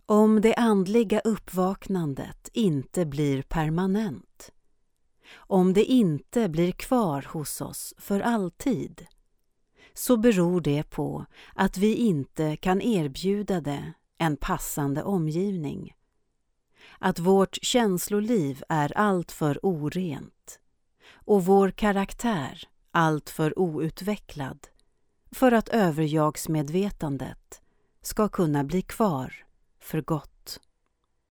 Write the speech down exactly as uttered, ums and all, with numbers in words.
Om det andliga uppvaknandet inte blir permanent, om det inte blir kvar hos oss för alltid, så beror det på att vi inte kan erbjuda det en passande omgivning. Att vårt känsloliv är alltför orent och vår karaktär alltför outvecklad för att överjagsmedvetandet ska kunna bli kvar för gott.